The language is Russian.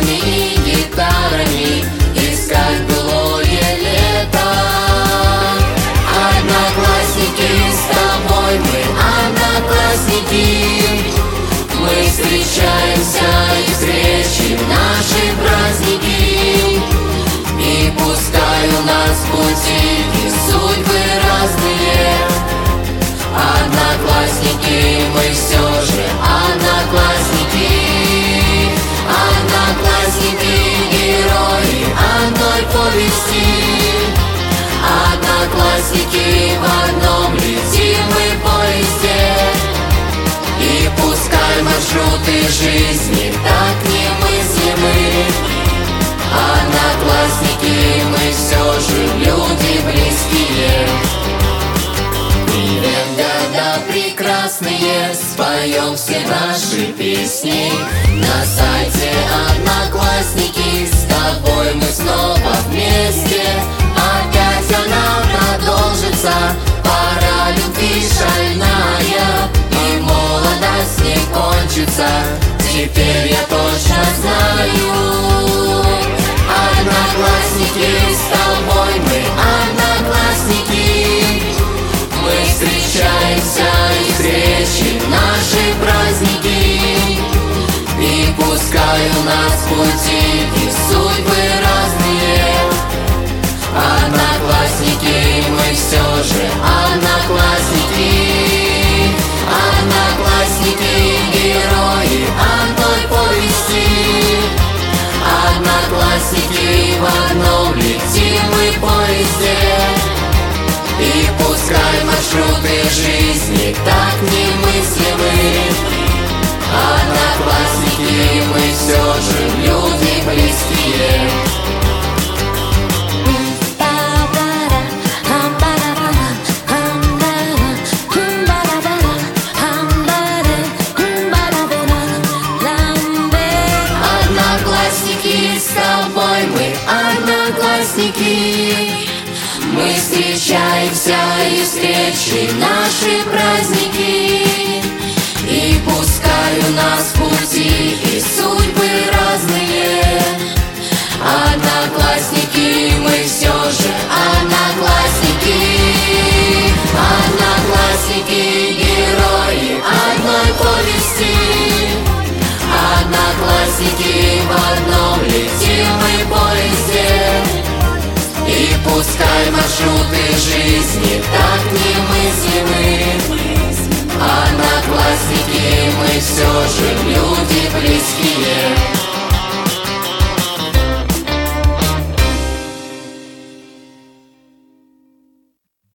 фонарями и гитарами искать былое лето. Одноклассники, с тобой мы одноклассники. Мы встречаемся и встречи наши праздники. И пускай у нас пути и судьбы разные, одноклассники мы все же одноклассники. Одноклассники, герои одной повести. Одноклассники, в одном летим мы поезде. И пускай маршруты жизни так немыслимы, одноклассники мы все же люди близкие. Привет, года прекрасные, споем все наши песни. На сайте Одноклассники с тобой мы снова вместе. Опять она продолжится, пора любви шальная, и молодость не кончится, теперь я точно знаю. Одноклассники, с тобой мы одноклассники. Мы встречаемся и встречи наши праздники. И пускай у нас пути и судьбы разные, одноклассники мы все же одноклассники. Одноклассники, герои одной повести. Одноклассники, в одном летим мы поезде. И пускай маршруты жизни так немыслимы, одноклассники мы все же люди близкие. Одноклассники, с тобой мы одноклассники. Мы встречаемся и встречи наши праздники. И пускай у нас пути и судьбы разные, одноклассники мы все же одноклассники. Одноклассники, герои одной повести. Одноклассники, в одном летим мы поезде. И пускай маршруты жизни так немыслимы, одноклассники мы все же